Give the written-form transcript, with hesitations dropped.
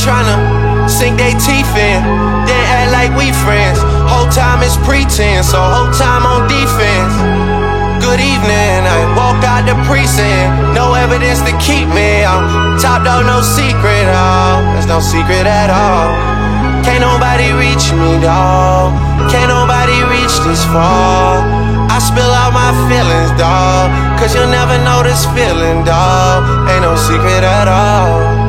tryna sink they teeth in, then act like we friends. Whole time is pretense, so whole time on defense. Good evening, I walk out the precinct, no evidence to keep me. I'm top dog, no secret, oh, there's no secret at all. Can't nobody reach me, dawg. Can't nobody reach this far. I spill out my feelings, dawg, cause you'll never know this feeling, dawg. Ain't no secret at all.